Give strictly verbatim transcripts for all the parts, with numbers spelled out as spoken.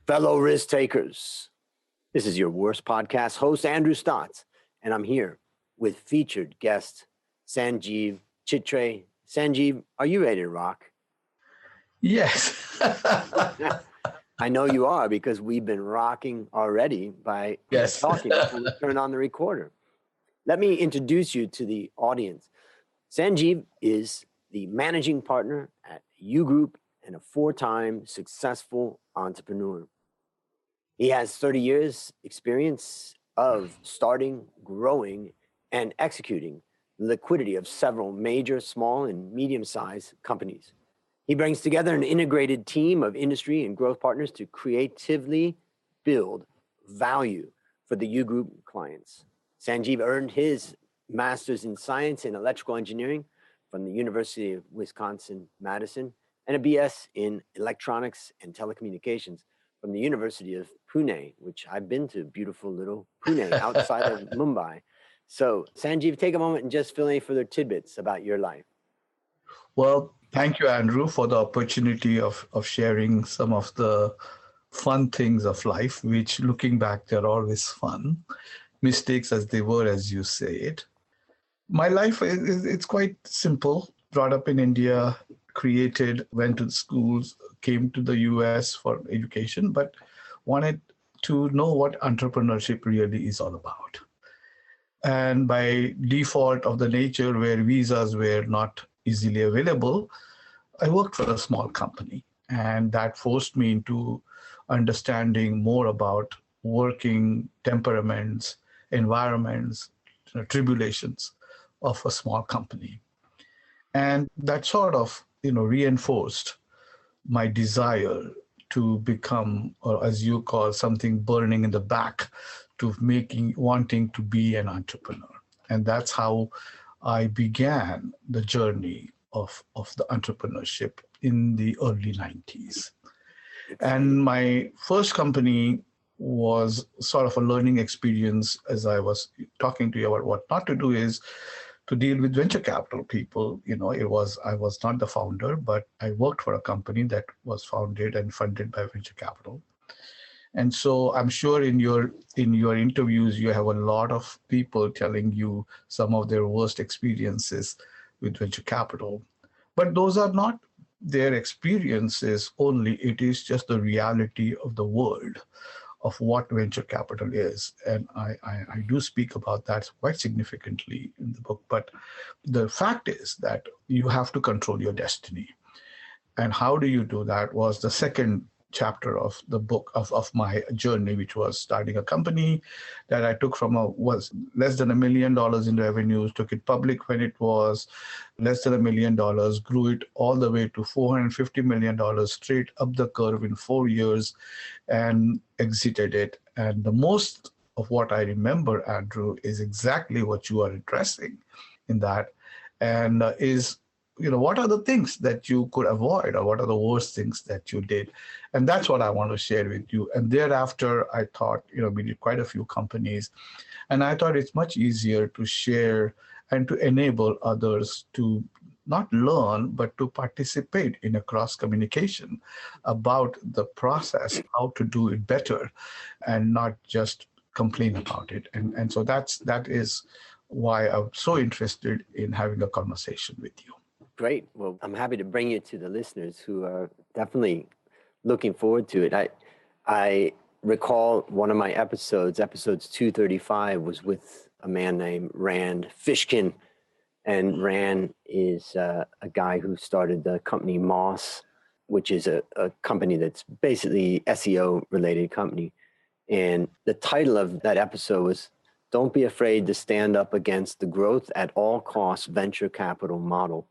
Fellow risk takers, this is your worst podcast host, Andrew Stotts, and I'm here with featured guest Sanjeev Chitre. Sanjeev, are you ready to rock? Yes. I know you are because we've been rocking already by Yes. talking before we turn on the recorder. Let me introduce you to the audience. Sanjeev is the managing partner at U Group and a four-time successful entrepreneur. He has thirty years experience of starting, growing, and executing the liquidity of several major small and medium-sized companies. He brings together an integrated team of industry and growth partners to creatively build value for the U Group clients. Sanjeev earned his master's in science in electrical engineering from the University of Wisconsin-Madison and a B S in electronics and telecommunications from the University of Pune, which I've been to beautiful little Pune outside of Mumbai. So Sanjeev, take a moment and just fill any further tidbits about your life. Well, thank you, Andrew, for the opportunity of, of sharing some of the fun things of life, which looking back, they're always fun. Mistakes as they were, as you say it. My life is it's quite simple. Brought up in India, created, went to schools, came to the U S for education, but wanted to know what entrepreneurship really is all about. And by default of the nature where visas were not easily available, I worked for a small company. And that forced me into understanding more about working temperaments, environments, you know, tribulations of a small company. And that sort of, you know, reinforced my desire to become, or as you call, something burning in the back, to making, wanting to be an entrepreneur. And that's how I began the journey of, of the entrepreneurship in the early nineties. And my first company was sort of a learning experience. As I was talking to you about what not to do, is to deal with venture capital people. You know, it was, I was not the founder, but I worked for a company that was founded and funded by venture capital. And so I'm sure in your in your interviews, you have a lot of people telling you some of their worst experiences with venture capital. But those are not their experiences only. It is just the reality of the world of what venture capital is. And I, I, I do speak about that quite significantly in the book. But the fact is that you have to control your destiny. And how do you do that was the second chapter of the book of, of my journey, which was starting a company that I took from a was less than a million dollars in revenues, took it public when it was less than a million dollars, grew it all the way to four hundred fifty million dollars straight up the curve in four years and exited it. And the most of what I remember, Andrew, is exactly what you are addressing in that, and uh, is you know, what are the things that you could avoid, or what are the worst things that you did? And that's what I want to share with you. And thereafter, I thought, you know, we did quite a few companies, and I thought it's much easier to share and to enable others to not learn, but to participate in a cross communication about the process, how to do it better, and not just complain about it. And, and so that's, that is why I'm so interested in having a conversation with you. Great. Well, I'm happy to bring you to the listeners who are definitely looking forward to it. I I recall one of my episodes, episodes two thirty-five, was with a man named Rand Fishkin. And Rand is uh, a guy who started the company Moz, which is a, a company that's basically S E O related company. And the title of that episode was, "Don't be afraid to stand up against the growth at all costs venture capital model."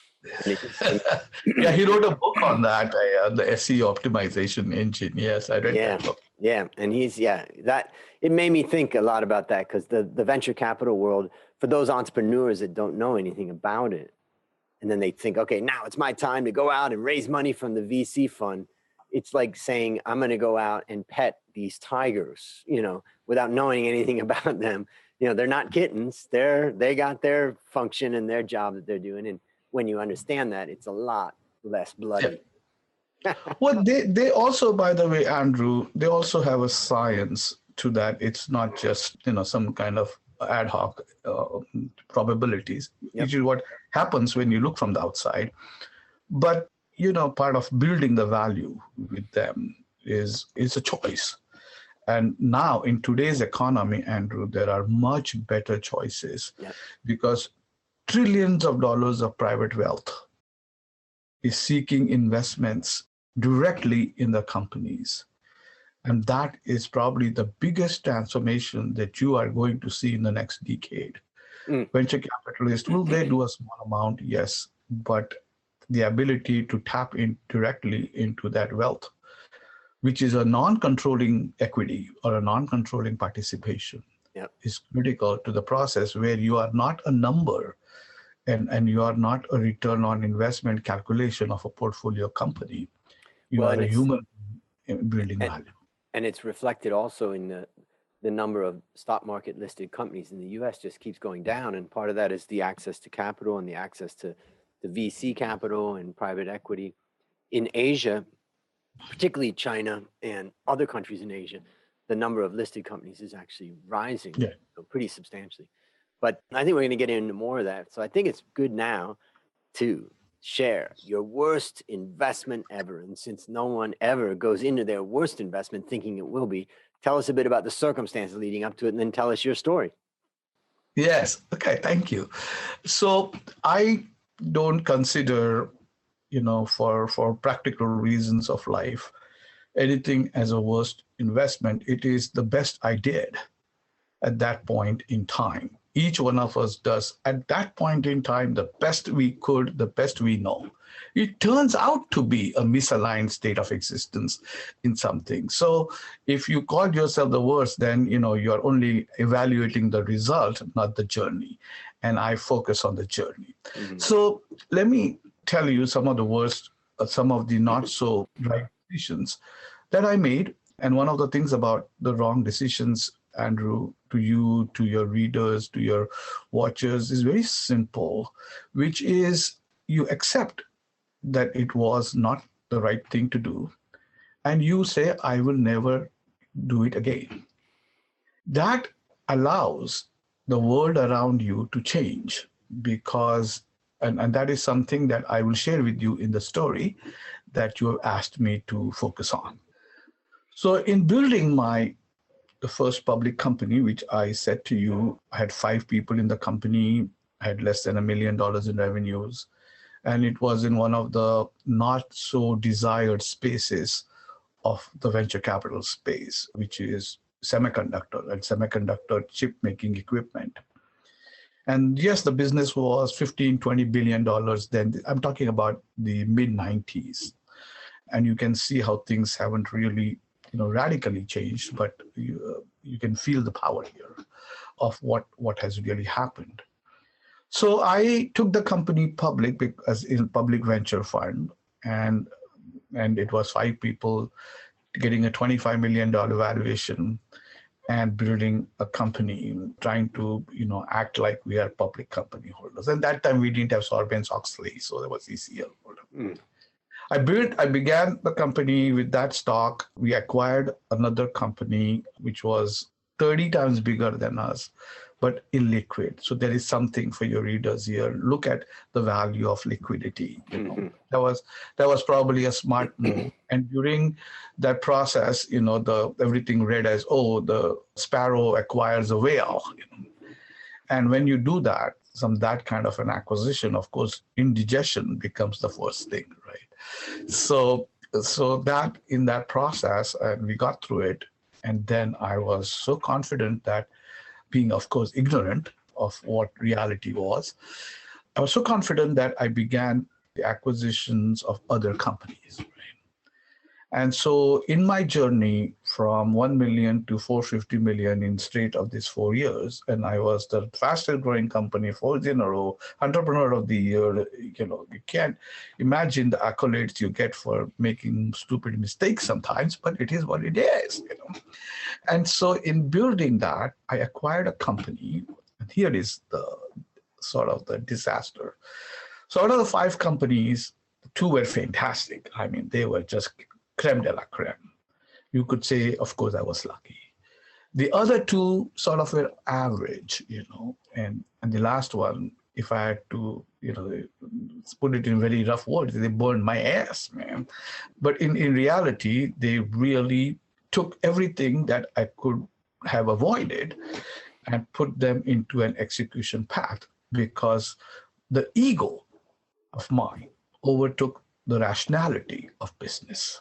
Yeah, he wrote a book on that, uh, the S E O optimization engine. Yes, I read yeah, that book. Yeah, and he's, yeah, that, it made me think a lot about that, because the, the venture capital world, for those entrepreneurs that don't know anything about it, and then they think, okay, now it's my time to go out and raise money from the V C fund. It's like saying, I'm going to go out and pet these tigers, you know, without knowing anything about them. You know, they're not kittens. They're, they got their function and their job that they're doing. And when you understand that, it's a lot less bloody. Well, they, they also, by the way, Andrew, they also have a science to that. It's not just, you know, some kind of ad hoc uh, probabilities, Yep. which is what happens when you look from the outside. But, you know, part of building the value with them is, is a choice. And now in today's economy, Andrew, there are much better choices Yep. because trillions of dollars of private wealth is seeking investments directly in the companies. And that is probably the biggest transformation that you are going to see in the next decade. Mm. Venture capitalists, will they do a small amount? Yes. But the ability to tap in directly into that wealth, which is a non-controlling equity or a non-controlling participation, Yep. is critical to the process where you are not a number and, and you are not a return on investment calculation of a portfolio company. You Well, are and a it's- human building and, value. and it's reflected also in the the number of stock market listed companies in the U S just keeps going down. And part of that is the access to capital and the access to the V C capital and private equity. In Asia, particularly China and other countries in Asia, the number of listed companies is actually rising Yeah. so pretty substantially. But I think we're going to get into more of that. So I think it's good now to share your worst investment ever. And since no one ever goes into their worst investment thinking it will be, tell us a bit about the circumstances leading up to it and then tell us your story. Yes. Okay. Thank you. So I don't consider, you know, for, for practical reasons of life, anything as a worst investment. It is the best I did at that point in time. Each one of us does at that point in time the best we could, the best we know. It turns out to be a misaligned state of existence in something. So if you call yourself the worst, then you know you're only evaluating the result, not the journey. And I focus on the journey. Mm-hmm. So let me tell you some of the worst, uh, some of the not so right decisions that I made. And one of the things about the wrong decisions, Andrew, to you, to your readers, to your watchers, is very simple, which is you accept that it was not the right thing to do, and you say, I will never do it again. That allows the world around you to change because, and, and that is something that I will share with you in the story that you have asked me to focus on. So in building my the first public company, which I said to you, I had five people in the company, I had less than a million dollars in revenues. And it was in one of the not so desired spaces of the venture capital space, which is semiconductor and semiconductor chip making equipment. And yes, the business was fifteen, twenty billion dollars then. I'm talking about the mid nineties. And you can see how things haven't really you know, radically changed, but you, uh, you can feel the power here of what, what has really happened. So I took the company public as in public venture fund, and and it was five people getting a twenty-five million dollars valuation and building a company, trying to you know act like we are public company holders. And that time we didn't have Sarbanes-Oxley, so there was E C L holder. Mm. I built, I began the company with that stock. We acquired another company, which was thirty times bigger than us, but illiquid. So there is something for your readers here. Look at the value of liquidity. You know, mm-hmm. that was that was probably a smart move. And during that process, you know, the everything read as, oh, the sparrow acquires a whale. You know? And when you do that, some that kind of an acquisition, of course, indigestion becomes the first thing, right? So, so that in that process, and we got through it. And then I was so confident that being, of course, ignorant of what reality was, I was so confident that I began the acquisitions of other companies. Right? And so in my journey from one million to four hundred fifty million in straight of these four years, and I was the fastest growing company four years in a row, entrepreneur of the year, you know, you can't imagine the accolades you get for making stupid mistakes sometimes, but it is what it is, you know. And so in building that, I acquired a company, and here is the sort of the disaster. So out of the five companies, two were fantastic. I mean, they were just creme de la creme. You could say, of course, I was lucky. The other two sort of were average, you know, and, and the last one, if I had to, you know, put it in very rough words, they burned my ass, man. But in, in reality, they really took everything that I could have avoided and put them into an execution path, because the ego of mine overtook the rationality of business.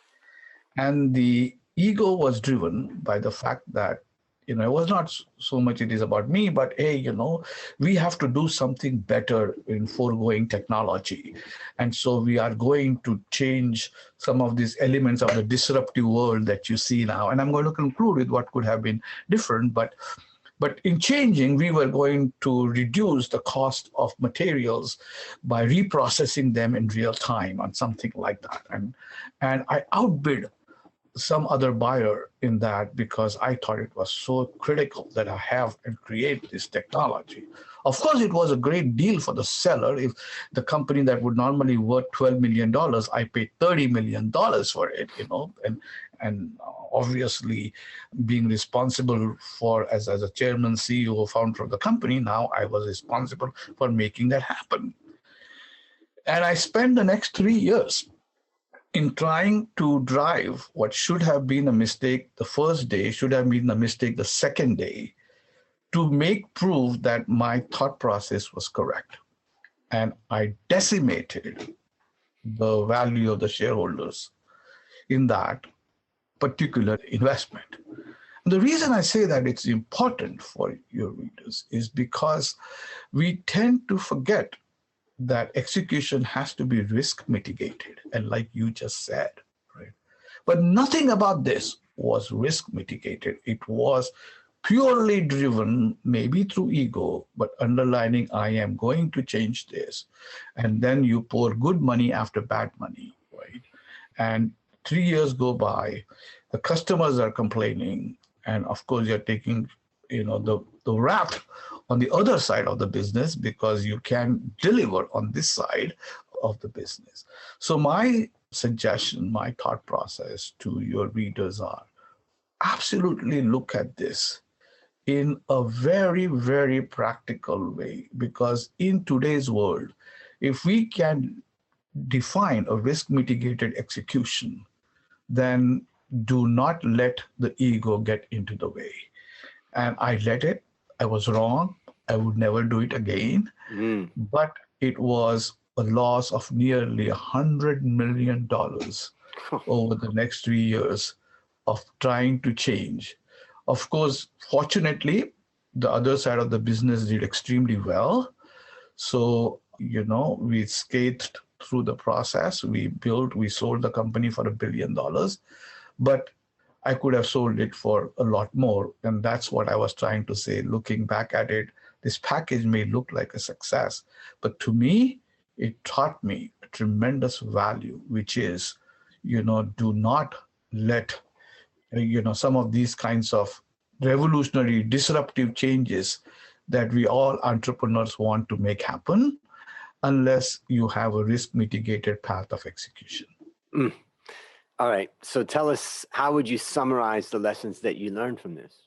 And the ego was driven by the fact that, you know, it was not so much it is about me, but hey, you know, we have to do something better in foregoing technology. And so we are going to change some of these elements of the disruptive world that you see now. And I'm going to conclude with what could have been different, but But in changing, we were going to reduce the cost of materials by reprocessing them in real time on something like that. And, and I outbid some other buyer in that because I thought it was so critical that I have and create this technology. Of course, it was a great deal for the seller. If the company that would normally worth twelve million dollars, I paid thirty million dollars for it, you know, and and obviously being responsible for, as, as a chairman, C E O, founder of the company, now I was responsible for making that happen. And I spent the next three years in trying to drive what should have been a mistake the first day, should have been a mistake the second day, to make proof that my thought process was correct. And I decimated the value of the shareholders in that particular investment. And the reason I say that it's important for your readers is because we tend to forget that execution has to be risk mitigated, and like you just said, right? But nothing about this was risk mitigated. It was purely driven, maybe through ego, but underlining, I am going to change this. And then you pour good money after bad money, right? And three years go by, the customers are complaining, and of course you're taking, you know, the, the rap on the other side of the business because you can deliver on this side of the business. So my suggestion, my thought process to your readers are, absolutely look at this in a very, very practical way, because in today's world, if we can define a risk mitigated execution, then do not let the ego get into the way. And I let it. I was wrong. I would never do it again. Mm. But it was a loss of nearly a hundred million dollars over the next three years of trying to change. Of course, fortunately, the other side of the business did extremely well. So, you know, we scathed through the process. We built, we sold the company for a billion dollars, but I could have sold it for a lot more. And that's what I was trying to say. Looking back at it, this package may look like a success, but to me, it taught me a tremendous value, which is, you know, do not let, you know, some of these kinds of revolutionary, disruptive changes that we all entrepreneurs want to make happen unless you have a risk mitigated path of execution. Mm. All right. So tell us, how would you summarize the lessons that you learned from this?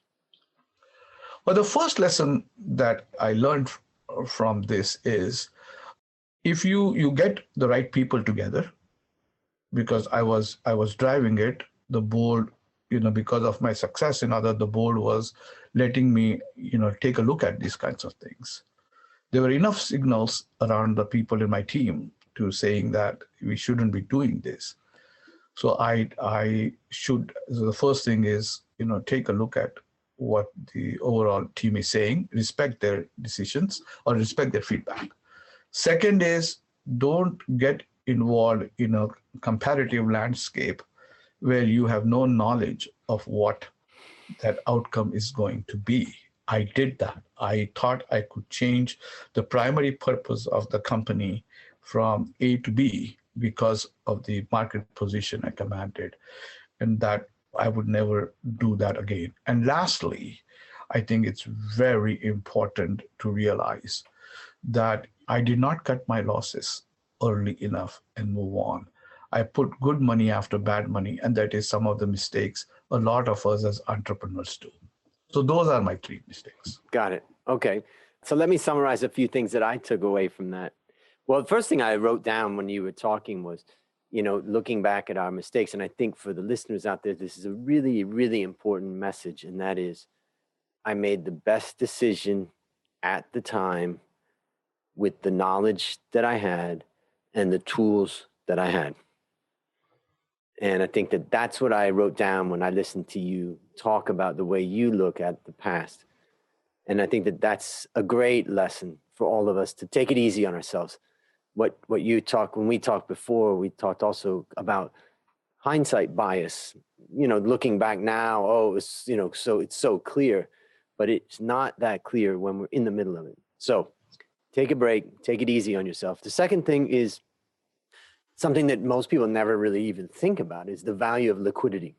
Well, the first lesson that I learned from this is, if you, you get the right people together, because I was, I was driving it, the board, you know, because of my success in other, the board was letting me, you know, take a look at these kinds of things. There were enough signals around the people in my team to saying that we shouldn't be doing this. So I, I should, so the first thing is, you know, take a look at what the overall team is saying, respect their decisions or respect their feedback. Second is, don't get involved in a comparative landscape where you have no knowledge of what that outcome is going to be. I did that. I thought I could change the primary purpose of the company from A to B because of the market position I commanded, and that I would never do that again. And lastly, I think it's very important to realize that I did not cut my losses. early enough and move on. I put good money after bad money, and that is some of the mistakes a lot of us as entrepreneurs do. So those are my three mistakes. Got it. Okay. So let me summarize a few things that I took away from that. Well, the first thing I wrote down when you were talking was, you know, looking back at our mistakes. And I think for the listeners out there, this is a really, really important message. And that is, I made the best decision at the time with the knowledge that I had and the tools that I had. And I think that that's what I wrote down when I listened to you talk about the way you look at the past. And I think that that's a great lesson for all of us, to take it easy on ourselves. What what you talked, when we talked before, we talked also about hindsight bias, you know, looking back now, oh, it's, you know, so it's so clear, but it's not that clear when we're in the middle of it. So take a break, take it easy on yourself. The second thing is something that most people never really even think about, is the value of liquidity.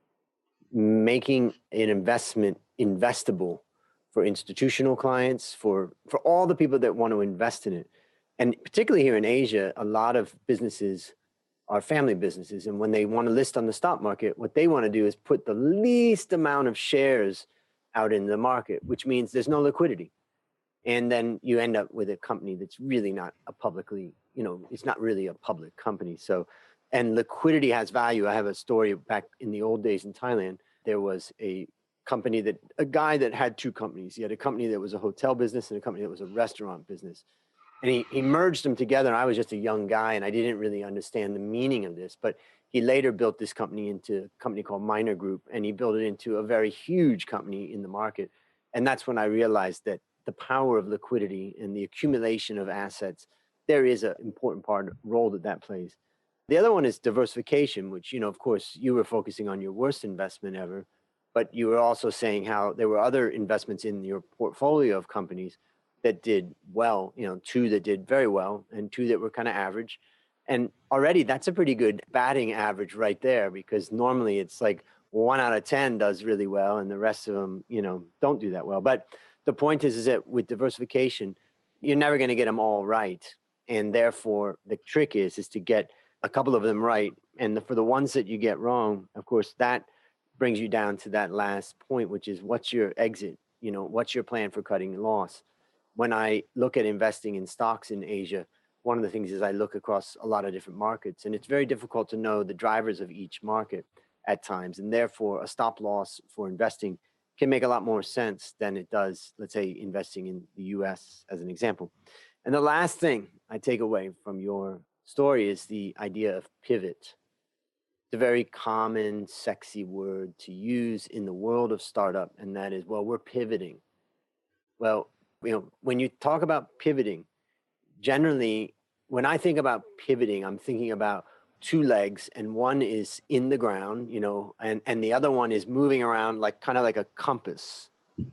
Making an investment investable for institutional clients, for, for all the people that want to invest in it. And particularly here in Asia, a lot of businesses are family businesses. And when they want to list on the stock market, what they want to do is put the least amount of shares out in the market, which means there's no liquidity. And then you end up with a company that's really not a publicly, you know, it's not really a public company. So, and liquidity has value. I have a story back in the old days in Thailand. There was a company that, a guy that had two companies. He had a company that was a hotel business and a company that was a restaurant business. And he, he merged them together. And I was just a young guy and I didn't really understand the meaning of this, but he later built this company into a company called Minor Group, and he built it into a very huge company in the market. And that's when I realized that the power of liquidity and the accumulation of assets, there is an important part, role that that plays. The other one is diversification, which, you know, of course, you were focusing on your worst investment ever, but you were also saying how there were other investments in your portfolio of companies that did well, you know, two that did very well and two that were kind of average. And already that's a pretty good batting average right there, because normally it's like one out of ten does really well and the rest of them, you know, don't do that well. But the point is, is that with diversification, you're never going to get them all right. And therefore, the trick is, is to get a couple of them right. And the, for the ones that you get wrong, of course, that brings you down to that last point, which is what's your exit? You know, what's your plan for cutting loss? When I look at investing in stocks in Asia, one of the things is I look across a lot of different markets, and it's very difficult to know the drivers of each market at times. And therefore, a stop loss for investing can make a lot more sense than it does, let's say, investing in the U S as an example. And the last thing I take away from your story is the idea of pivot. It's a very common, sexy word to use in the world of startup, and that is, well, we're pivoting. Well, you know, when you talk about pivoting, generally, when I think about pivoting, I'm thinking about two legs, and one is in the ground, you know, and, and the other one is moving around like kind of like a compass.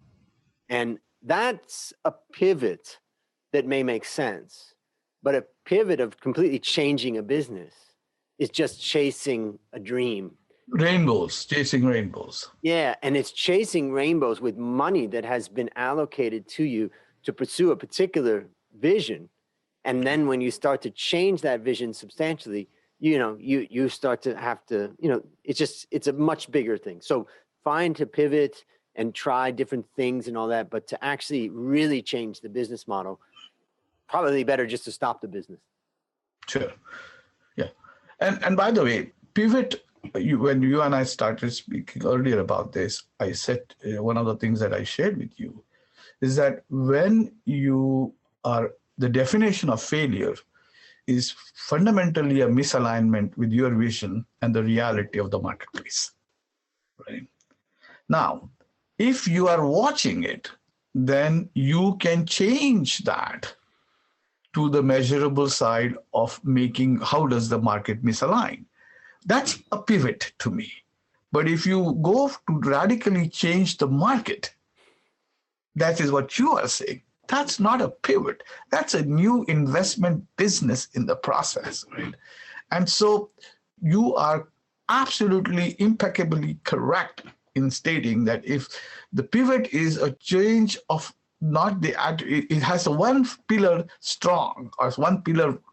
And that's a pivot that may make sense, but a pivot of completely changing a business is just chasing a dream. Rainbows, chasing rainbows. Yeah, and it's chasing rainbows with money that has been allocated to you to pursue a particular vision. And then when you start to change that vision substantially, you know, you you start to have to, you know, it's just, it's a much bigger thing. So fine to pivot and try different things and all that, but to actually really change the business model, probably better just to stop the business. Sure. Yeah. And and by the way, pivot, you, when you and I started speaking earlier about this, I said uh, one of the things that I shared with you is that when you are, the definition of failure is fundamentally a misalignment with your vision and the reality of the marketplace, right? Now, if you are watching it, then you can change that to the measurable side of making, how does the market misalign? That's a pivot to me. But if you go to radically change the market, that is what you are saying. That's not a pivot. That's a new investment business in the process, right? And so you are absolutely impeccably correct in stating that if the pivot is a change of not the, it has a one pillar strong or one pillar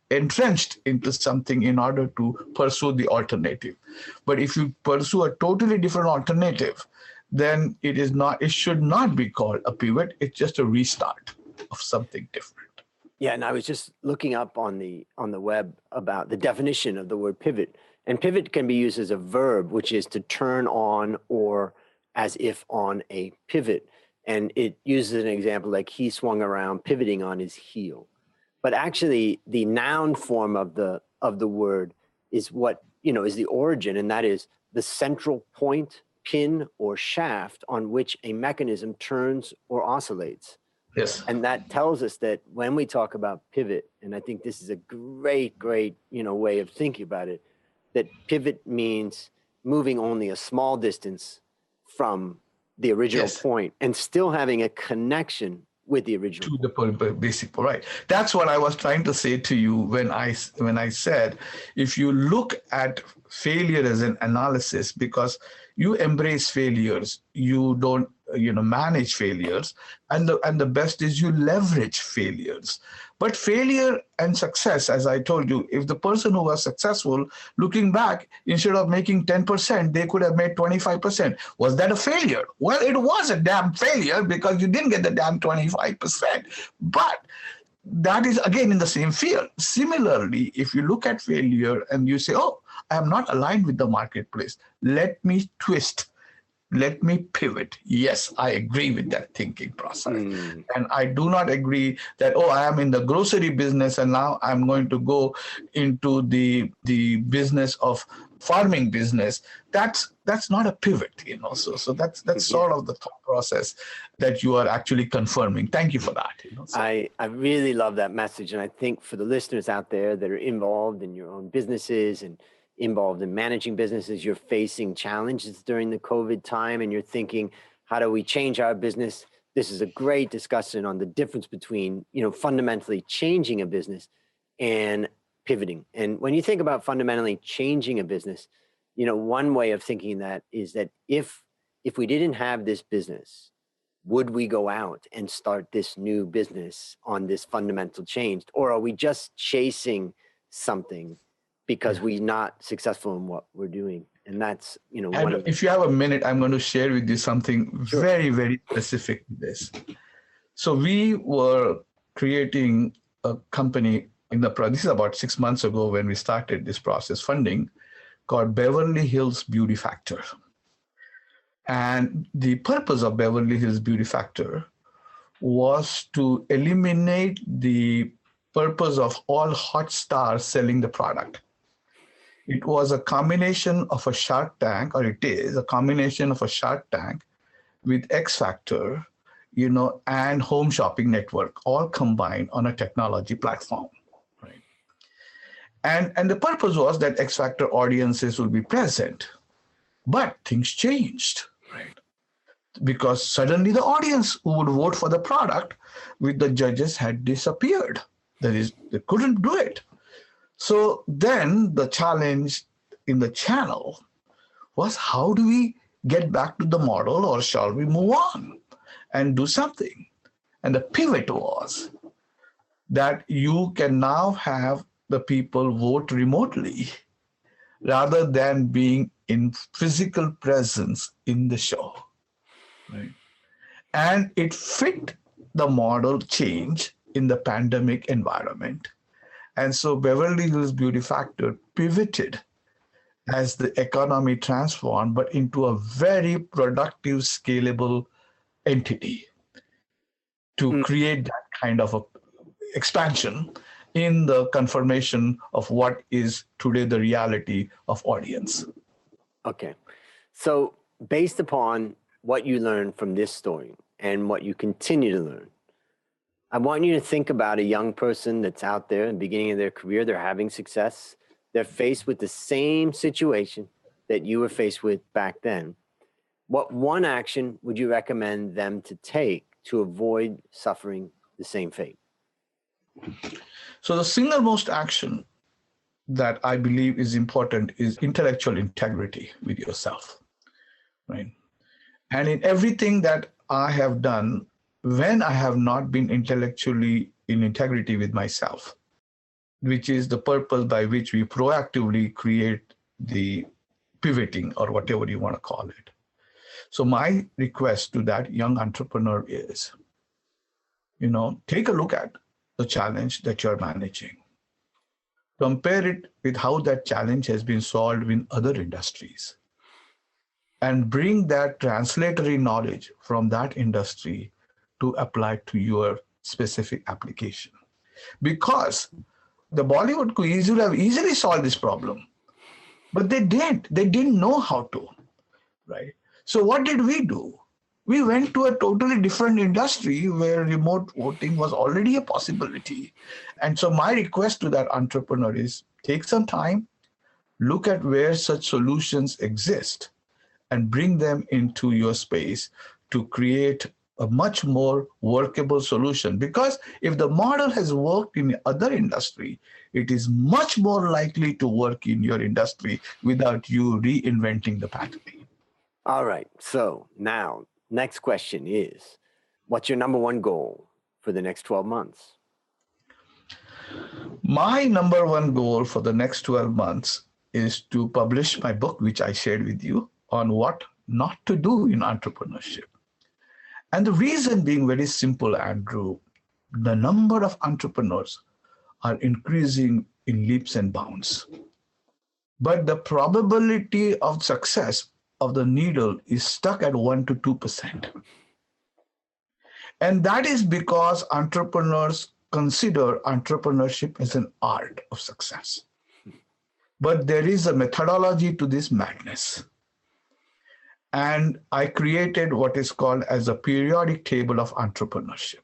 entrenched into something in order to pursue the alternative. But if you pursue a totally different alternative, then it is not, it should not be called a pivot. It's just a restart of something different. Yeah, and I was just looking up on the on the web about the definition of the word pivot. And pivot can be used as a verb, which is to turn on or as if on a pivot. And it uses an example like he swung around pivoting on his heel. But actually the noun form of the of the word is what, you know, is the origin, and that is the central point, pin, or shaft on which a mechanism turns or oscillates. Yes. And that tells us that when we talk about pivot, and I think this is a great, great, you know, way of thinking about it, that pivot means moving only a small distance from the original Yes. point and still having a connection with the original To point. the basic, right? That's what I was trying to say to you when I when I said, if you look at failure as an analysis, because you embrace failures, you don't, you know, manage failures, and the and the best is you leverage failures. But failure and success, as I told you, if the person who was successful, looking back, instead of making ten percent, they could have made twenty-five percent. Was that a failure? Well, it was a damn failure because you didn't get the damn twenty-five percent. But that is, again, in the same field. Similarly, if you look at failure and you say, oh, I am not aligned with the marketplace, let me twist. Let me pivot. Yes, I agree with that thinking process. Mm. And I do not agree that, oh, I am in the grocery business and now I'm going to go into the, the business of farming business. That's that's not a pivot, you know. So so that's that's yeah. sort of the thought process that you are actually confirming. Thank you for that. You know, so. I, I really love that message. And I think for the listeners out there that are involved in your own businesses and involved in managing businesses, you're facing challenges during the COVID time and you're thinking, how do we change our business? This is a great discussion on the difference between, you know, fundamentally changing a business and pivoting. And when you think about fundamentally changing a business, you know, one way of thinking that is that if if we didn't have this business, would we go out and start this new business on this fundamental change? Or are we just chasing something because we're not successful in what we're doing? And that's, you know, one and of if you have a minute, I'm going to share with you something sure. very, very specific to this. So we were creating a company in the, this is about six months ago when we started this process funding, called Beverly Hills Beauty Factor. And the purpose of Beverly Hills Beauty Factor was to eliminate the purpose of all hot stars selling the product. It was a combination of a Shark Tank, or it is a combination of a Shark Tank with X Factor, you know, and Home Shopping Network, all combined on a technology platform, right? And, and the purpose was that X Factor audiences will be present, but things changed, right? Because suddenly the audience who would vote for the product with the judges had disappeared. That is, they couldn't do it. So then the challenge in the channel was, how do we get back to the model, or shall we move on and do something? And the pivot was that you can now have the people vote remotely rather than being in physical presence in the show, right? And it fit the model change in the pandemic environment. And so Beverly Hills Beauty Factor pivoted as the economy transformed, but into a very productive, scalable entity to mm. create that kind of a expansion in the confirmation of what is today the reality of audience. Okay. So based upon what you learned from this story and what you continue to learn, I want you to think about a young person that's out there in the beginning of their career. They're having success. They're faced with the same situation that you were faced with back then. What one action would you recommend them to take to avoid suffering the same fate? So the single most action that I believe is important is intellectual integrity with yourself, right? And in everything that I have done, when I have not been intellectually in integrity with myself, which is the purpose by which we proactively create the pivoting or whatever you want to call it. So my request to that young entrepreneur is, you know, take a look at the challenge that you're managing. Compare it with how that challenge has been solved in other industries, and bring that translatory knowledge from that industry to apply to your specific application. Because the Bollywood could easily have easily solved this problem, but they didn't. They didn't know how to, right? So what did we do? We went to a totally different industry where remote voting was already a possibility. And so my request to that entrepreneur is take some time, look at where such solutions exist, and bring them into your space to create a much more workable solution. Because if the model has worked in other industry, it is much more likely to work in your industry without you reinventing the pathway. All right. So now, next question is, what's your number one goal for the next twelve months? My number one goal for the next twelve months is to publish my book, which I shared with you, on what not to do in entrepreneurship. And the reason being very simple, Andrew, the number of entrepreneurs are increasing in leaps and bounds. But the probability of success of the needle is stuck at one to two percent. And that is because entrepreneurs consider entrepreneurship as an art of success. But there is a methodology to this madness. And I created what is called as a periodic table of entrepreneurship.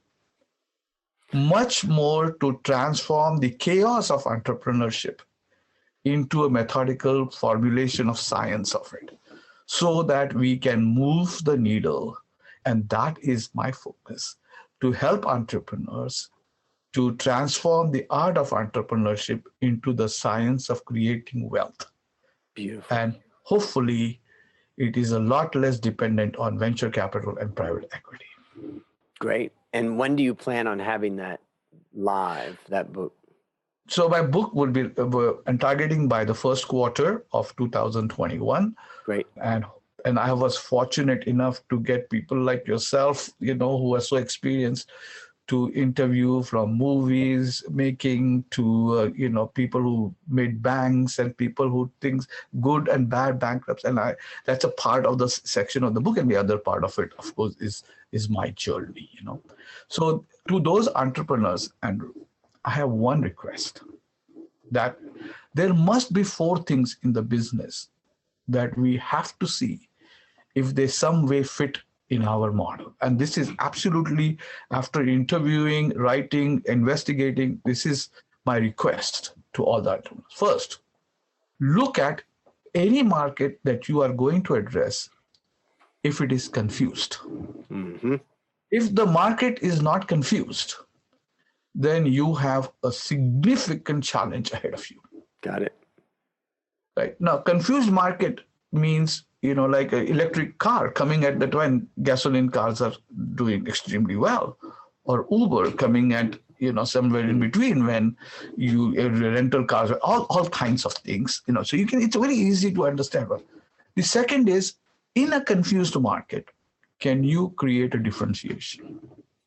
Much more to transform the chaos of entrepreneurship into a methodical formulation of science of it, so that we can move the needle. And that is my focus, to help entrepreneurs to transform the art of entrepreneurship into the science of creating wealth. Beautiful. And hopefully, it is a lot less dependent on venture capital and private equity. Great. And when do you plan on having that live, that book? So my book will be uh, targeting by the first quarter of two thousand twenty-one. Great. And and I was fortunate enough to get people like yourself, you know, who are so experienced, to interview, from movies making to, uh, you know, people who made banks and people who things good and bad bankrupts. And I, that's a part of the section of the book. And the other part of it, of course, is, is my journey, you know. So to those entrepreneurs, Andrew, I have one request, that there must be four things in the business that we have to see if they some way fit in our model. And this is absolutely, after interviewing, writing, investigating, this is my request to all the entrepreneurs. First, look at any market that you are going to address if it is confused. Mm-hmm. If the market is not confused, then you have a significant challenge ahead of you. Got it. Right. Now, confused market means, you know, like an electric car coming at that when gasoline cars are doing extremely well, or Uber coming at, you know, somewhere in between when you uh, rental cars, all, all kinds of things, you know, so you can, it's very easy to understand. The second is, in a confused market, can you create a differentiation?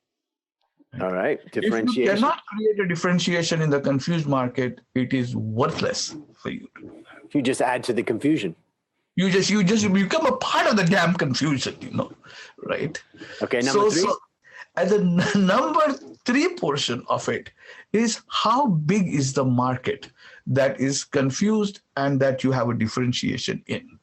All right. Differentiation. If you cannot create a differentiation in the confused market, it is worthless for you to do that. You just add to the confusion. You just you just become a part of the damn confusion, you know, right? Okay, number so, three. So, and the n- number three portion of it is, how big is the market that is confused and that you have a differentiation in?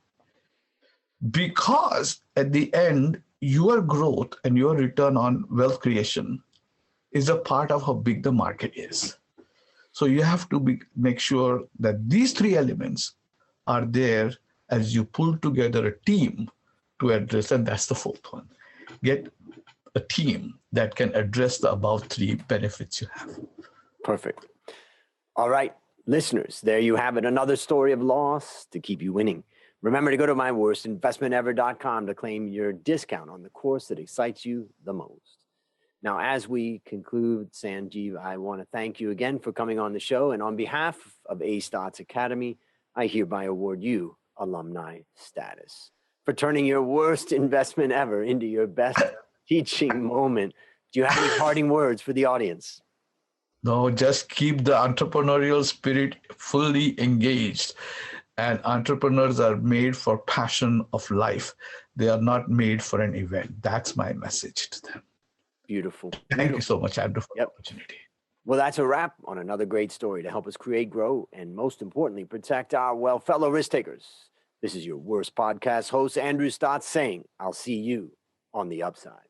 Because at the end, your growth and your return on wealth creation is a part of how big the market is. So you have to be, make sure that these three elements are there as you pull together a team to address, and that's the fourth one. Get a team that can address the above three benefits you have. Perfect. All right, listeners, there you have it. Another story of loss to keep you winning. Remember to go to my worst investment ever dot com to claim your discount on the course that excites you the most. Now, as we conclude, Sanjeev, I want to thank you again for coming on the show. And on behalf of A Stotz Academy, I hereby award you alumni status for turning your worst investment ever into your best teaching moment. Do you have any parting words for the audience? No, just keep the entrepreneurial spirit fully engaged. And entrepreneurs are made for passion of life. They are not made for an event. That's my message to them. Beautiful. Thank Beautiful. you so much, Andrew, for Yep. the opportunity. Well, that's a wrap on another great story to help us create, grow, and most importantly, protect our well fellow risk takers. This is your worst podcast host, Andrew Stotz, saying, I'll see you on the upside.